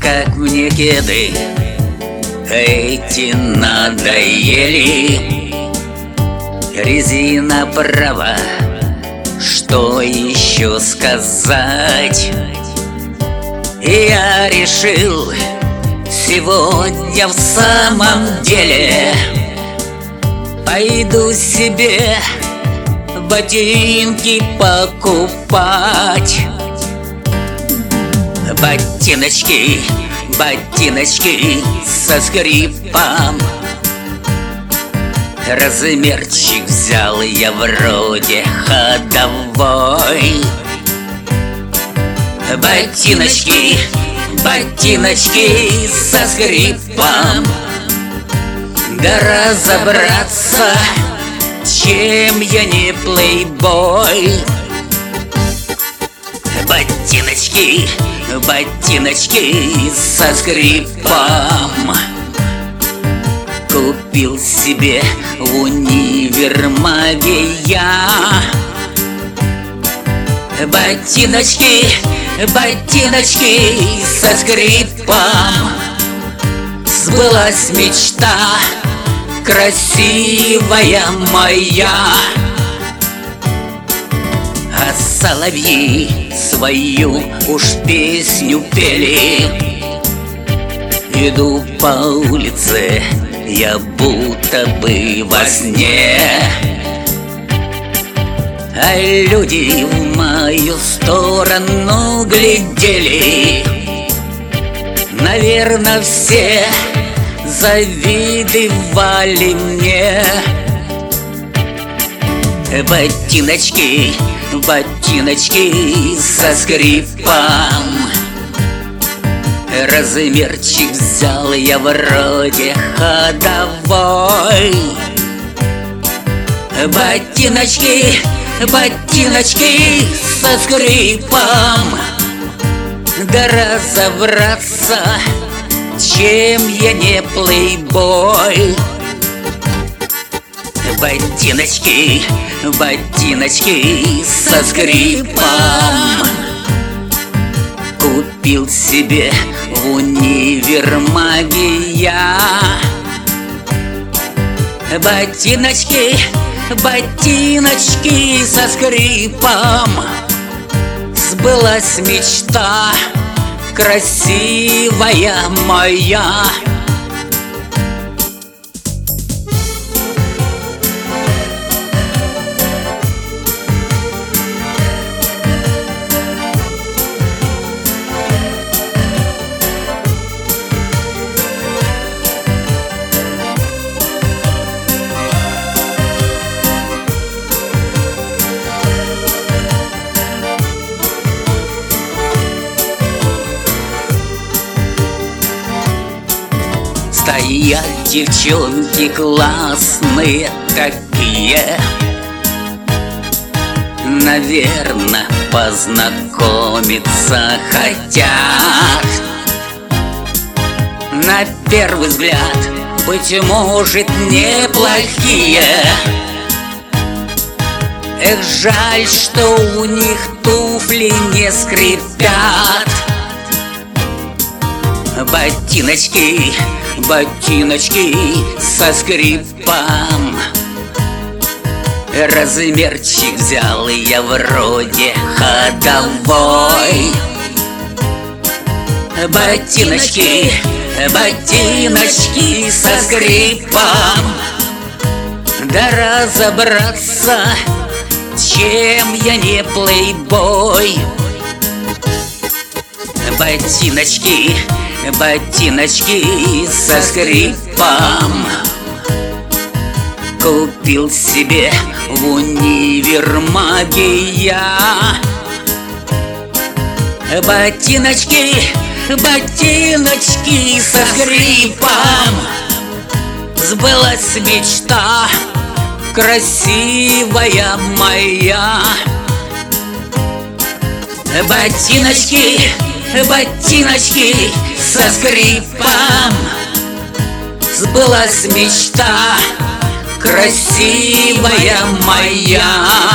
как мне кеды эти надоели. Резина права, что еще сказать? Я решил сегодня в самом деле пойду себе ботинки покупать. Ботиночки, ботиночки со скрипом. Размерчик взял я вроде ходовой. Ботиночки, ботиночки со скрипом. Да разобраться, чем я не плейбой. Ботиночки, ботиночки со скрипом. Купил себе в универмаге я. Ботиночки, ботиночки со скрипом. Сбылась мечта, красивая моя. А соловьи свою уж песню пели. Иду по улице, я будто бы во сне, а люди в мою сторону глядели. Наверно, все завидовали мне. Ботиночки, ботиночки со скрипом. Размерчик взял я вроде ходовой. Ботиночки, ботиночки со скрипом. Да разобраться, чем я не плейбой. Ботиночки, ботиночки со скрипом. Купил себе в универмаге я. Ботиночки, ботиночки со скрипом. Сбылась мечта, красивая моя. Стоят девчонки классные такие, наверно, познакомиться хотят. На первый взгляд, быть может, неплохие. Эх, жаль, что у них туфли не скрипят. Ботиночки, ботиночки со скрипом. Размерчик взял я вроде ходовой. Ботиночки, ботиночки со скрипом. Да разобраться, чем я не плейбой. Ботиночки, ботиночки со скрипом. Купил себе в универмаге я. Ботиночки, ботиночки со скрипом. Сбылась мечта, красивая моя. Ботиночки, ботиночки со скрипом. Сбылась мечта, красивая моя.